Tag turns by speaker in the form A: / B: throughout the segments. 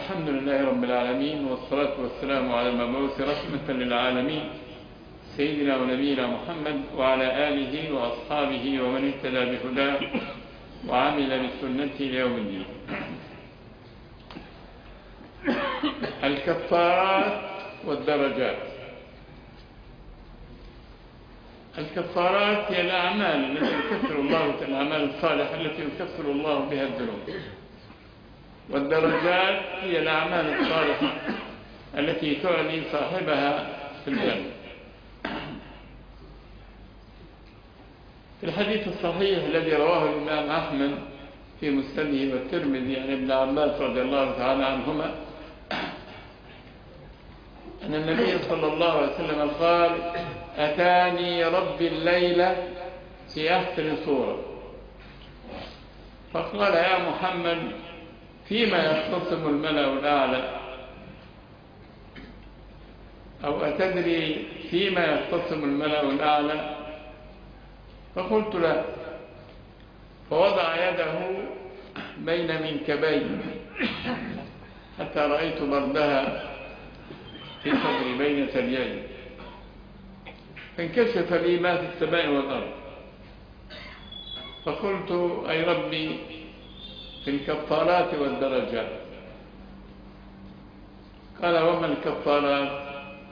A: الحمد لله رب العالمين، والصلاة والسلام على المبعوث رحمة للعالمين سيدنا ونبينا محمد وعلى آله وأصحابه ومن اهتدى بهداه وعمل بسنته ليوم الدين. الكفارات والدرجات. الكفارات هي الأعمال التي يكفر الله، الأعمال الصالحة التي يكفر الله بها الذنوب، والدرجات هي الأعمال الصالحة التي تعلي صاحبها في الجنة. في الحديث الصحيح الذي رواه الإمام أحمد في مسنده والترمذي عن ابن عباس رضي الله تعالى عنهما أن النبي صلى الله عليه وسلم قال: أتاني ربي الليلة في أحسن صورة، فقال: يا محمد، فيما يختصم الملأ الأعلى؟ أو أتدري فيما يختصم الملأ الأعلى؟ فقلت: لا. فوضع يده بين منكبي حتى رأيت بردها في صدري بين ثديي، فانكشف لي ما في السماء والأرض. فقلت: أي ربي، في الكفارات والدرجات. قال: وما الكفارات؟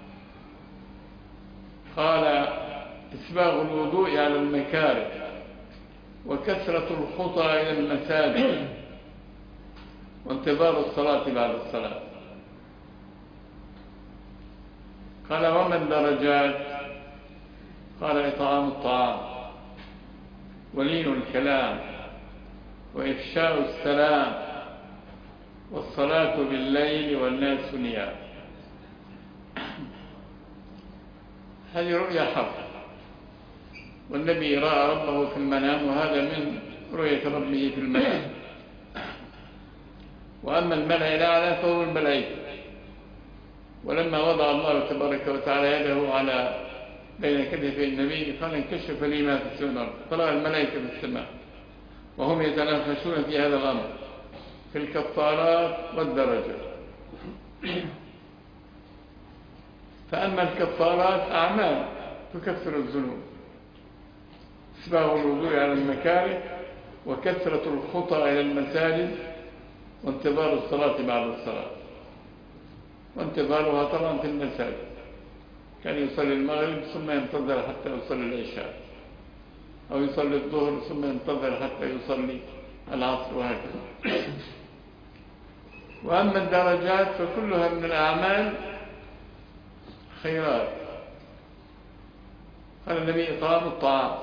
A: قال: إسباغ الوضوء على المكاره، وكثرة الخطى إلى المساجد، وانتظار الصلاة بعد الصلاة. قال: وما الدرجات؟ قال: إطعام الطعام، ولين الكلام، وإفشاء السلام، والصلاة بالليل والناس نيام. هذه رؤيا حق، والنبي رأى ربه في المنام، وهذا من رؤية ربه في المنام. وأما الملأ الأعلى فهو الملائكة. ولما وضع الله تبارك وتعالى يده على بين كتفي النبي قال: انكشف لي ما في السماء، طلع الملائكة في السماء وهم يتنافسون في هذا الأمر، في الكفارات والدرجات. فأما الكفارات أعمال تكفر الذنوب: إسباغ الوضوء على المكاره، وكثرة الخطى إلى المساجد، وانتظار الصلاة بعد الصلاة. وانتظارها طبعا في المساجد، كان يصلي المغرب ثم ينتظر حتى يصلي العشاء، أو يصلي الظهر ثم ينتظر حتى يصلي العصر، وهكذا. وأما الدرجات فكلها من الأعمال خيرات. قال النبي: إطعام الطعام،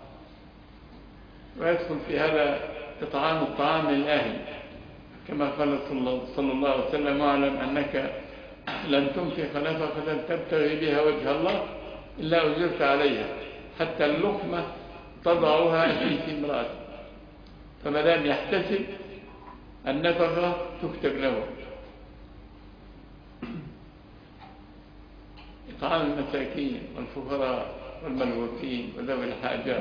A: ويدخل في هذا إطعام الطعام للأهل، كما قال صلى الله عليه وسلم: واعلم أنك لن تنفق نفقة تبتغي بها وجه الله إلا أجرت عليها، حتى اللقمة تضعها في امرأة. فما دام يحتسب النفقة تكتب له. إطعام المساكين والفقراء والملهوفين وذوي الحاجات،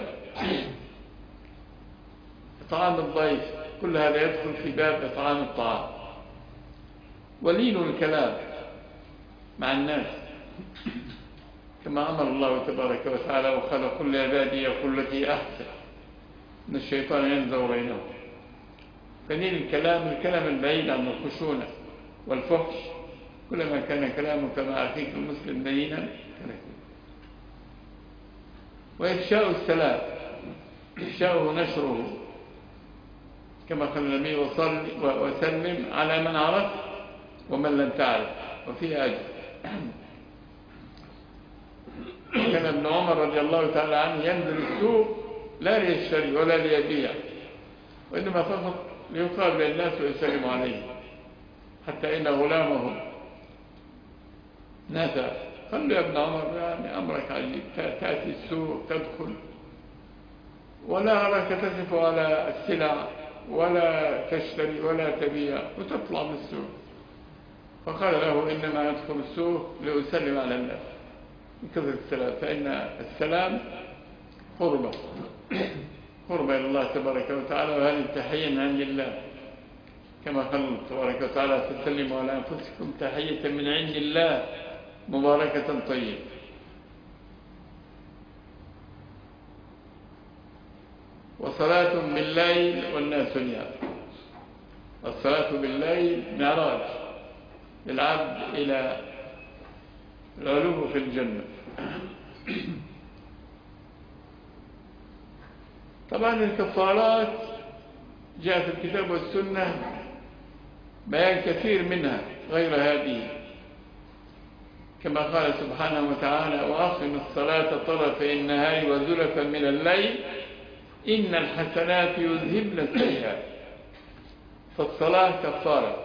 A: إطعام الضيف، كل هذا يدخل في باب إطعام الطعام. ولين الكلام مع الناس، كما أمر الله تبارك وتعالى: وقال: كل عبادي يقول التي أحسن إن الشيطان ينزغ بينهم. فلين الكلام البعيد عن الخشونة والفحش. كلما كان كلامك مع أخيك المسلم لينا. وإفشاء السلام، إفشاؤه نشره، كما قال النبي: وسلم على من عرفت ومن لم تعرف، وفيه أجر. كان ابن عمر رضي الله تعالى عنه ينزل السوق لا ليشتري ولا ليبيع، وإنما فقط ليقابل الناس ويسلم عليه، حتى إن غلامه نادى قال له: يا ابن عمر، يعني أمرك عجيب، تأتي السوق تدخل ولا أراك تقف على السلع ولا تشتري ولا تبيع، وتطلع من السوق. فقال له: إنما يدخل السوق لأسلم على الناس من كثرة السلام، فإن السلام قربة إلى الله تبارك وتعالى، وهذه التحية من عند الله. كما قال الله تبارك وتعالى: فسلموا على أنفسكم تحية من عند الله مباركة طيبة. وصلاة بالليل والناس نيام. الصلاة بالليل معراج للعبد إلى العلو في الجنة. طبعا الكفارات جاء في الكتاب والسنة بيان كثير منها غير هذه، كما قال سبحانه وتعالى: وأقم الصلاة طرفي النهار وزلفا من الليل إن الحسنات يذهبن السيئات. فالصلاة كفارة.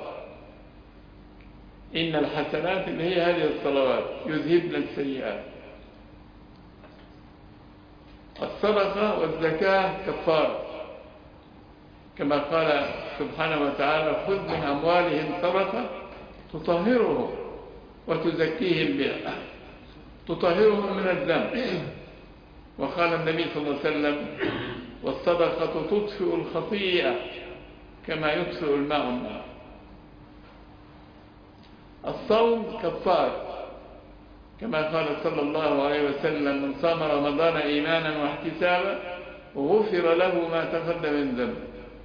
A: إن الحسنات اللي هي هذه الصلوات يذهبن السيئات. الصدقة والزكاة كفارة، كما قال سبحانه وتعالى: خذ من أموالهم صدقة تطهرهم وتزكيهم بها، تطهرهم من الذنب. وقال النبي صلى الله عليه وسلم: والصدقة تطفئ الخطيئة كما يطفئ الماء النار. الصوم كفار، كما قال صلى الله عليه وسلم: من صام رمضان إيمانا واحتسابا غفر له ما تقدم من ذنبه.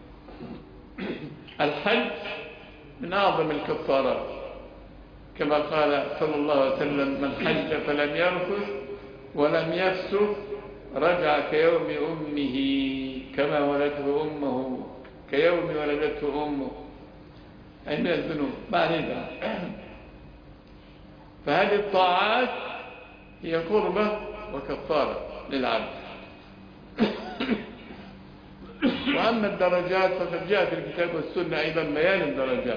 A: الحج من أعظم الكفارات، كما قال صلى الله عليه وسلم: من حج فلم يرفث ولم يفسق رجع كيوم أمه كما ولدته أمه، كيوم ولدته أمه، أي من الذنوب بعد. فهذه الطاعات هي قربة وكفارة للعبد. وأما الدرجات فقد جاء في الكتاب والسنة أيضا بيان الدرجات.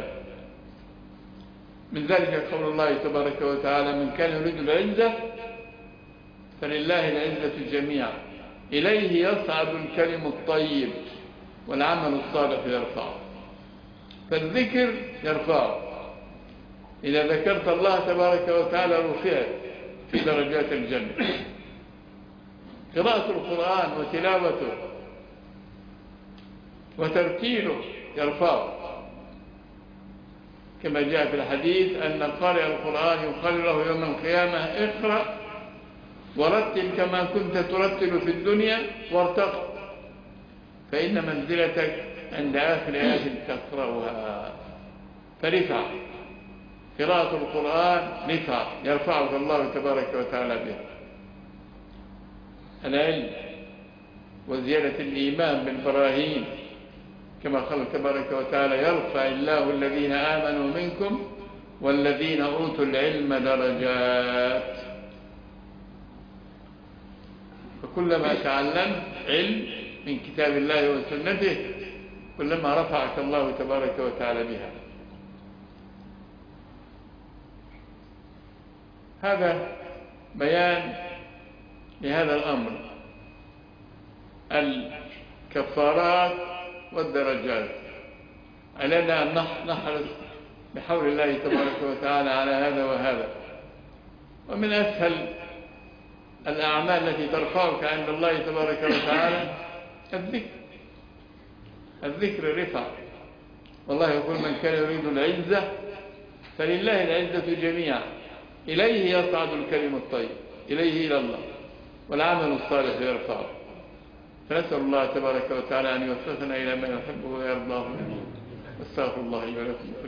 A: من ذلك قول الله تبارك وتعالى: من كان يريد العزة فلله العزة جميعا إليه يصعد الكلم الطيب والعمل الصالح يرفعه. فالذكر يرفعه. إذا ذكرت الله تبارك وتعالى رفعت في درجات الجنة. قراءة القرآن وتلاوته وترتيله يرفعه، كما جاء في الحديث أن قارئ القرآن يقال له يوم القيامة: اقرأ ورتل كما كنت ترتل في الدنيا وارتقى، فإن منزلتك عند آخر آية تقرأها. فرفع قراءة القرآن رفع يرفعك الله تبارك وتعالى بها. العلم وزيادة الإيمان بالبراهين، كما قال تبارك وتعالى: يرفع الله الذين آمنوا منكم والذين أوتوا العلم درجات. فكلما تعلمت علم من كتاب الله وسنته كلما رفعك الله تبارك وتعالى بها. هذا بيان لهذا الأمر، الكفارات والدرجات. علينا أن نحرص بحول الله تبارك وتعالى على هذا وهذا. ومن أسهل الأعمال التي ترفعك عند الله تبارك وتعالى الذكر. الذكر رفع. والله يقول: من كان يريد العزة فلله العزة جميعا إليه يصعد الكلم الطيب، إليه إلى الله، والعمل الصالح يرفعه. فنسأل الله تبارك وتعالى أن يوفقنا إلى ما يحبه ويرضاه. واستغفر الله لي ولكم.